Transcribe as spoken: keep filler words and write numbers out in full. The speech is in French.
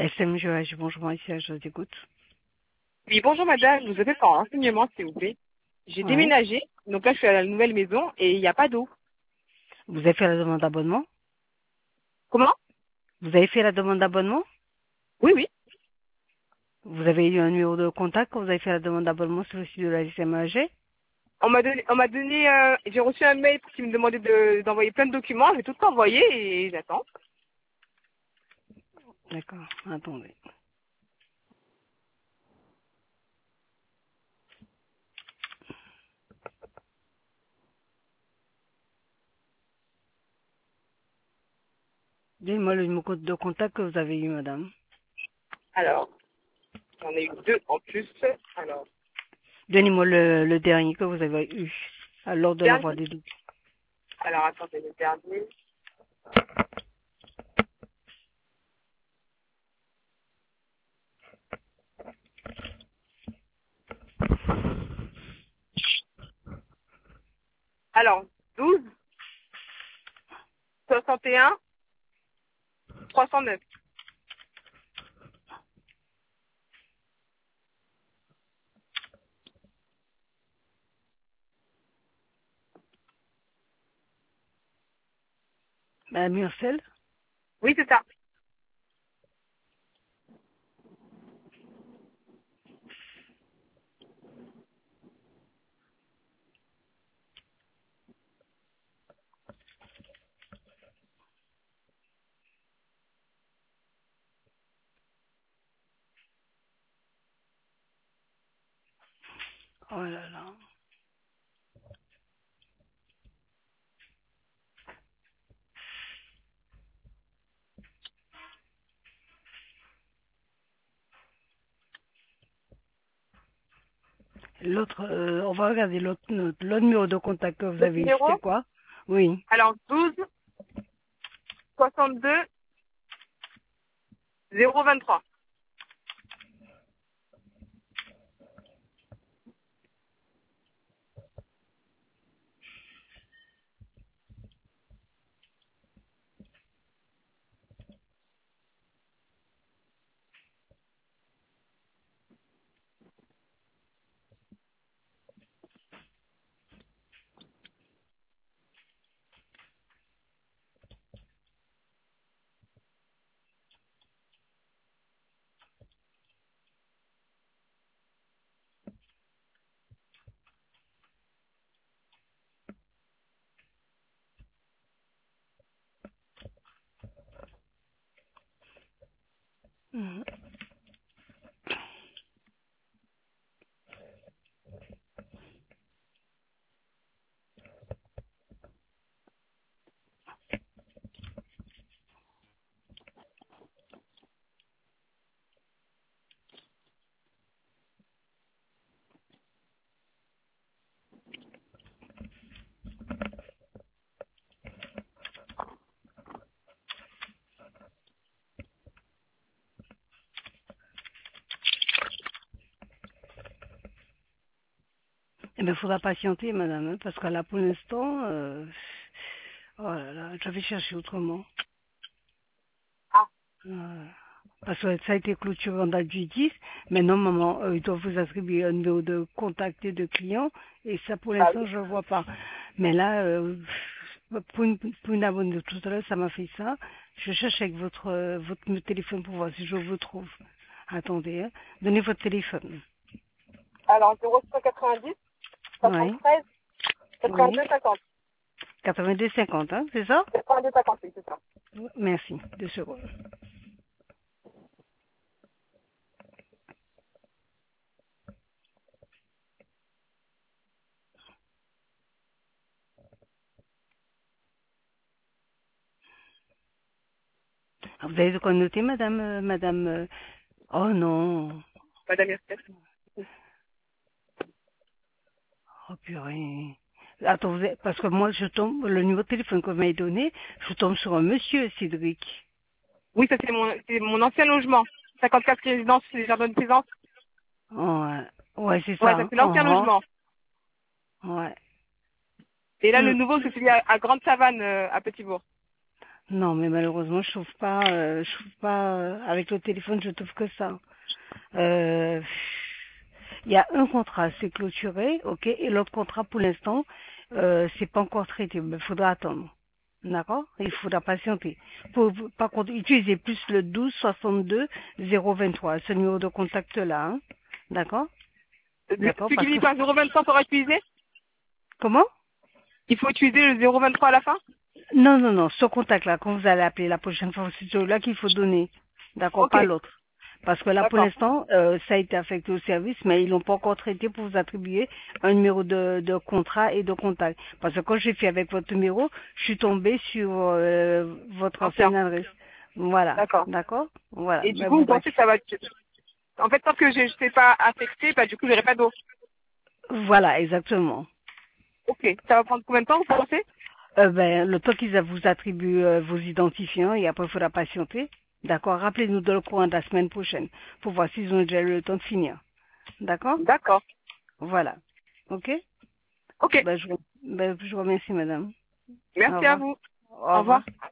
S M G H, bonjour, ici, je vous écoute. Oui, bonjour madame, je vous appelle pour un renseignement s'il vous plaît. J'ai Ouais. déménagé, donc là je suis à la nouvelle maison et il n'y a pas d'eau. Vous avez fait la demande d'abonnement Comment? Vous avez fait la demande d'abonnement Oui, oui. Vous avez eu un numéro de contact quand vous avez fait la demande d'abonnement sur le site de la S M G H? On m'a donné, on m'a donné, euh, j'ai reçu un mail qui me demandait de- d'envoyer plein de documents, j'ai tout envoyé et j'attends. D'accord, attendez. Donnez-moi le numéro de contact que vous avez eu, madame. Alors, j'en ai eu deux en plus. Alors, Donnez-moi le, le dernier que vous avez eu à lors de l'envoi dernier. des documents. Alors attendez, le dernier. Alors, douze, soixante et un, trois cent neuf. Madame Murcel. Oui, c'est ça. Oh là là. L'autre, euh, on va regarder l'autre note. L'autre numéro de contact que vous Le avez eu, numéro. c'était quoi? Oui. Alors, douze, soixante-deux, zéro vingt-trois. Mhm. Eh bien, il faudra patienter, madame, hein, parce que là, pour l'instant, euh, oh là là, je vais chercher autrement. Ah, Euh, parce que ça a été clôturé en date du dix. Maintenant, maman, euh, ils doivent vous attribuer un numéro de contact et de client. Et ça, pour bah oui. l'instant, je ne vois pas. Mais là, euh, pour, une, pour une abonnée de tout à l'heure, ça m'a fait ça. Je cherche avec votre, euh, votre téléphone pour voir si je vous trouve. Attendez, hein. Donnez votre téléphone. Alors, zéro cent quatre-vingt-dix, Oui, soixante-treize, oui. quatre-vingt-deux, cinquante. quatre-vingt-deux cinquante, hein, c'est ça? quatre-vingt-deux, cinquante, oui, c'est ça. Merci. Deux secondes. Ah, vous avez de quoi noter, madame, euh, madame, euh, oh non. Madame Mercier. Oh purée. Attends, vous êtes- parce que moi, je tombe, le numéro de téléphone que vous m'avez donné, je tombe sur un monsieur, Cédric. Oui, ça c'est mon, c'est mon ancien logement. cinquante-quatre résidences chez les jardins de plaisance. Ouais, ouais, c'est Ouais, ça. ça Hein. c'est l'ancien Oh, logement. oh. Ouais. Et là, le Hum. nouveau, c'est celui à, à Grande Savane, euh, à Petit-Bourg. Non, mais malheureusement, je trouve pas, euh, je trouve pas, euh, avec le téléphone, je trouve que ça. Euh, Il y a un contrat, c'est clôturé, ok, et l'autre contrat, pour l'instant, euh, c'est pas encore traité, mais il faudra attendre. D'accord? Il faudra patienter. Pour, par contre, utilisez plus le douze soixante-deux zéro vingt-trois, ce numéro de contact là, hein. D'accord? Le- D'accord? Celui qui Parce que, finit par zéro vingt-trois sera utilisé? comment? Il faut utiliser le zéro vingt-trois à la fin? Non, non, non, ce contact-là, quand vous allez appeler la prochaine fois, c'est celui-là qu'il faut donner. D'accord, Ok, pas l'autre. Parce que là, pour d'accord. l'instant, euh, ça a été affecté au service, mais ils l'ont pas encore traité pour vous attribuer un numéro de, de contrat et de contact. Parce que quand j'ai fait avec votre numéro, je suis tombée sur euh, votre Ancien. ancienne adresse. Voilà, D'accord. d'accord. Voilà. Et du Mais coup, bon, vous bref. pensez que ça va... En fait, tant que je ne sais pas affecté, bah, du coup, j'aurai pas d'eau. Voilà, exactement. Ok. Ça va prendre combien de temps, vous pensez? Euh, ben, le temps qu'ils vous attribuent euh, vos identifiants et après il faudra patienter. D'accord. Rappelez-nous dans le courant de la semaine prochaine pour voir s'ils ont déjà eu le temps de finir. D'accord. D'accord. Voilà. Ok. Ok. Ben, je, ben, je vous remercie, madame. Au Merci à revoir. vous. Au Au revoir. revoir.